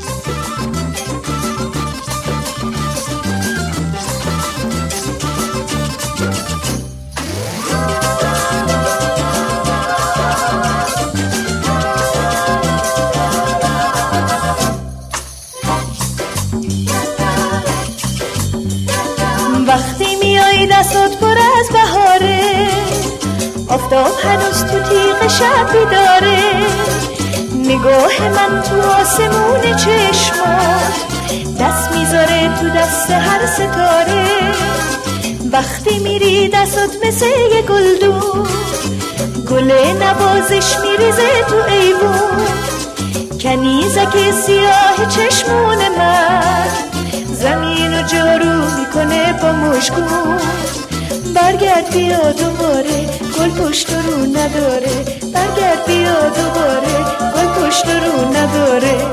وقتی میای دستات پر از بهاره، آفتاب هنوز تو تیغ شب بیداره، نگاه من تو آسمون چشمات دست میذاره تو دست هر ستاره. وقتی میری دستات مثل یه گلدون، گل نوازش میریزه تو ایوون، کنیزک سیاه چشمون من زمین رو جارو میکنه با مشکون. برگرد بیا دوباره، گل پشت رو نداره، برگرد بیا دوباره، گل پشت رو نداره.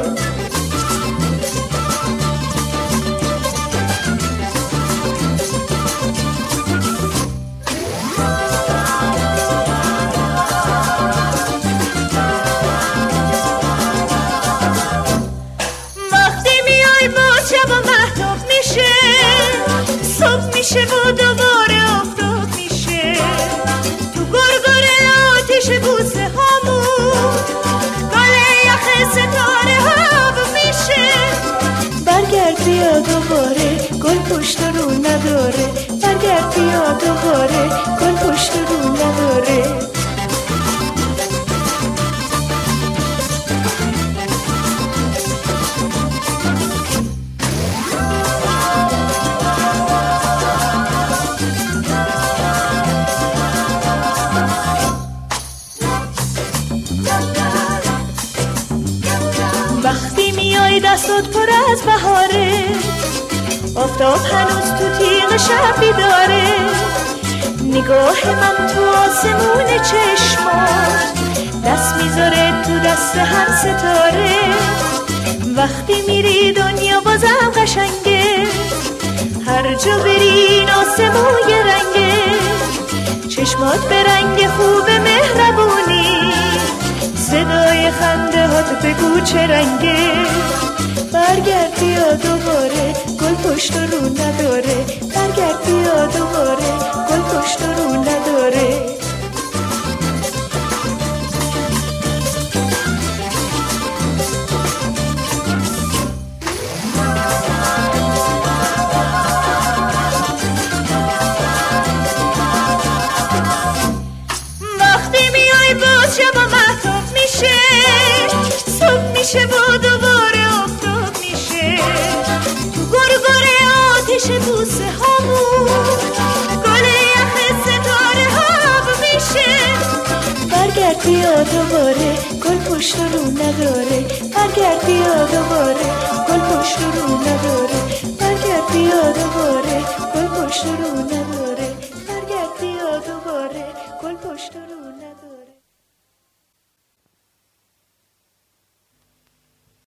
صبح میشه و دوباره آفتاب میشه، تو گرگره آتیش بوسه هامون گل یخ ستاره ها میشه. برگرد بیا دوباره، گل پشت رو نداره، برگرد بیا دوباره، گل پشت رو نداره. وقتی میای دستات پر از بهاره، آفتاب هنوز تو تیغ شب بیداره، نگاه من تو آسمون چشمات دست میذاره تو دست هر ستاره. وقتی میری دنیا بازم قشنگه، هر جا بری این آسمون یه رنگه، چشمات به رنگ خوب مهربونی، صدای خنده هات بگو چه رنگه. برگرد بیا دوباره، گل پشت رو نداره، برگرد بیا دوباره، گل پشت رو نداره. وقتی میای باز شب و محتاب میشه، صبح میشه و دوباره آفتاب میشه، تو گرگره آتیش بوسه هامون گل یخ ستاره ها میشه. برگرد بیا دوباره، گل پشت رو نداره، برگرد بیا دوباره، گل پشت رو نداره، برگرد بیا دوباره، گل پشت رو نداره، برگرد بیا دوباره، گل پشت رو نداره.